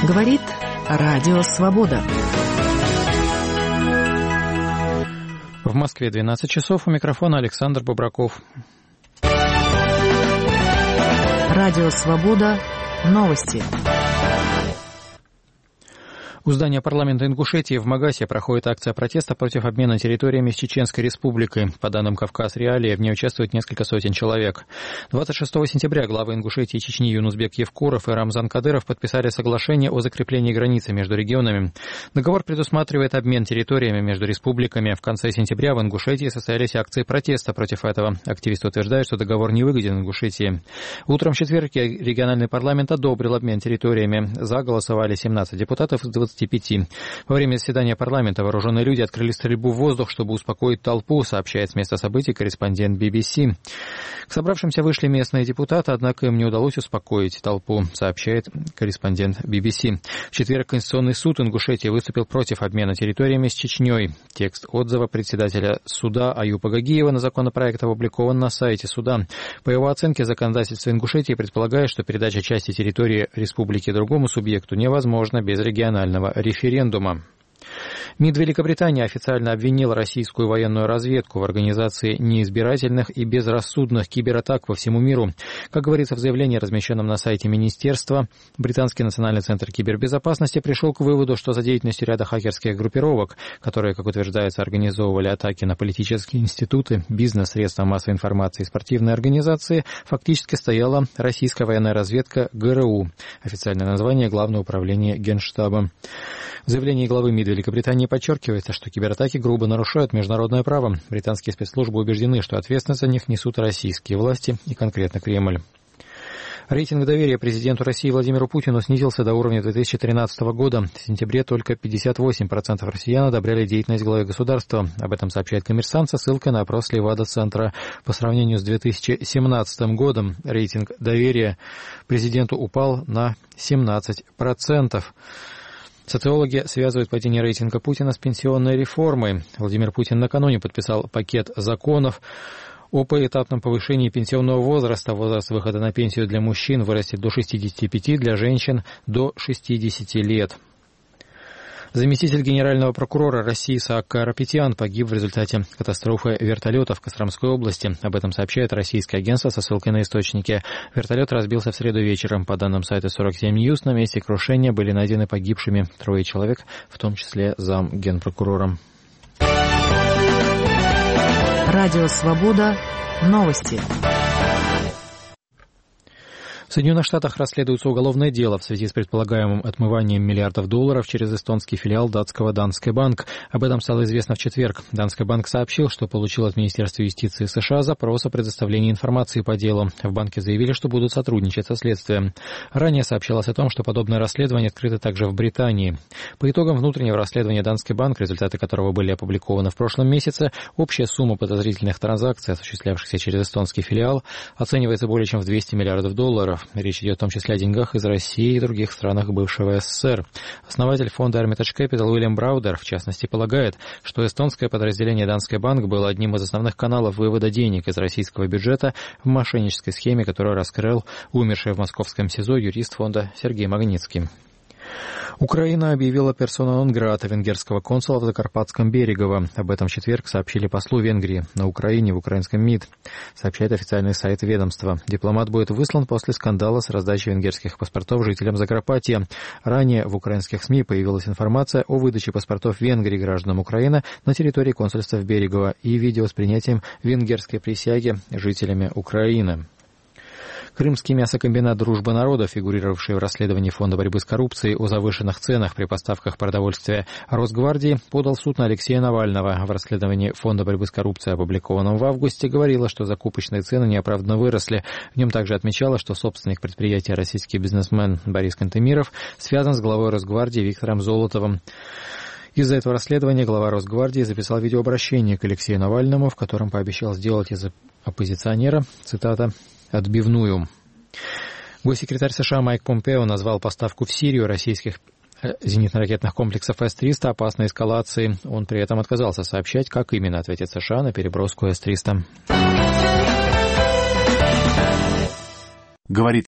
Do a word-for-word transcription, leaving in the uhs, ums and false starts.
Говорит Радио Свобода. В Москве двенадцать часов. У микрофона Александр Бобраков. Радио Свобода. Новости. У здания парламента Ингушетии в Магасе проходит акция протеста против обмена территориями с Чеченской республикой. По данным «Кавказ Реалии», в ней участвует несколько сотен человек. двадцать шестого сентября главы Ингушетии и Чечни Юнусбек Евкуров и Рамзан Кадыров подписали соглашение о закреплении границы между регионами. Договор предусматривает обмен территориями между республиками. В конце сентября в Ингушетии состоялись акции протеста против этого. Активисты утверждают, что договор не выгоден Ингушетии. Утром в четверг региональный парламент одобрил обмен территориями. За голосовали семнадцать депутатов из двадцати пяти. Во время заседания парламента вооруженные люди открыли стрельбу в воздух, чтобы успокоить толпу, сообщает с места событий корреспондент би би си. К собравшимся вышли местные депутаты, однако им не удалось успокоить толпу, сообщает корреспондент би би си. В четверг Конституционный суд Ингушетии выступил против обмена территориями с Чечней. Текст отзыва председателя суда Аюпа Гагиева на законопроект опубликован на сайте суда. По его оценке, законодательство Ингушетии предполагает, что передача части территории республики другому субъекту невозможна без регионального референдума. МИД Великобритании официально обвинил российскую военную разведку в организации неизбирательных и безрассудных кибератак по всему миру. Как говорится в заявлении, размещенном на сайте министерства, Британский национальный центр кибербезопасности пришел к выводу, что за деятельностью ряда хакерских группировок, которые, как утверждается, организовывали атаки на политические институты, бизнес, средства массовой информации и спортивные организации, фактически стояла российская военная разведка ГРУ, официальное название Главного управления Генштаба. В заявлении главы МИД Великобритании подчеркивается, что кибератаки грубо нарушают международное право. Британские спецслужбы убеждены, что ответственность за них несут российские власти и конкретно Кремль. Рейтинг доверия президенту России Владимиру Путину снизился до уровня две тысячи тринадцатого года. В сентябре только пятьдесят восемь процентов россиян одобряли деятельность главы государства. Об этом сообщает «Коммерсант» со ссылкой на опрос Левада-центра. По сравнению с две тысячи семнадцатым годом рейтинг доверия президенту упал на семнадцать процентов. Социологи связывают падение рейтинга Путина с пенсионной реформой. Владимир Путин накануне подписал пакет законов о поэтапном повышении пенсионного возраста. Возраст выхода на пенсию для мужчин вырастет до шестидесяти пяти, для женщин до шестидесяти лет. Заместитель генерального прокурора России Исаак Карапетян погиб в результате катастрофы вертолета в Костромской области. Об этом сообщает российское агентство со ссылкой на источники. Вертолет разбился в среду вечером. По данным сайта сорок семь ньюс, на месте крушения были найдены погибшими трое человек, в том числе зам генпрокурора. Радио Свобода. Новости. В Соединенных Штатах расследуется уголовное дело в связи с предполагаемым отмыванием миллиардов долларов через эстонский филиал датского Danske Bank. Об этом стало известно в четверг. Danske Bank сообщил, что получил от Министерства юстиции США запрос о предоставлении информации по делу. В банке заявили, что будут сотрудничать со следствием. Ранее сообщалось о том, что подобное расследование открыто также в Британии. По итогам внутреннего расследования Danske Bank, результаты которого были опубликованы в прошлом месяце, общая сумма подозрительных транзакций, осуществлявшихся через эстонский филиал, оценивается более чем в двести миллиардов долларов. Речь идет в том числе о деньгах из России и других странах бывшего СССР. Основатель фонда Hermitage Capital Уильям Браудер, в частности, полагает, что эстонское подразделение Danske Bank было одним из основных каналов вывода денег из российского бюджета в мошеннической схеме, которую раскрыл умерший в московском СИЗО юрист фонда Сергей Магнитский. Украина объявила персона нон-грата венгерского консула в Закарпатском Берегово. Об этом в четверг сообщили послу Венгрии на Украине в украинском МИД, сообщает официальный сайт ведомства. Дипломат будет выслан после скандала с раздачей венгерских паспортов жителям Закарпатья. Ранее в украинских СМИ появилась информация о выдаче паспортов Венгрии гражданам Украины на территории консульства в Берегово и видео с принятием венгерской присяги жителями Украины. Крымский мясокомбинат «Дружба народов», фигурировавший в расследовании Фонда борьбы с коррупцией о завышенных ценах при поставках продовольствия Росгвардии, подал в суд на Алексея Навального. В расследовании Фонда борьбы с коррупцией, опубликованном в августе, говорилось, что закупочные цены неоправданно выросли. В нем также отмечалось, что собственник предприятия, российский бизнесмен Борис Кантемиров, связан с главой Росгвардии Виктором Золотовым. Из-за этого расследования глава Росгвардии записал видеообращение к Алексею Навальному, в котором пообещал сделать из оппозиционера, цитата, «отбивную». Госсекретарь США Майк Помпео назвал поставку в Сирию российских зенитно-ракетных комплексов эс триста опасной эскалации. Он при этом отказался сообщать, как именно ответит США на переброску эс триста. Говорит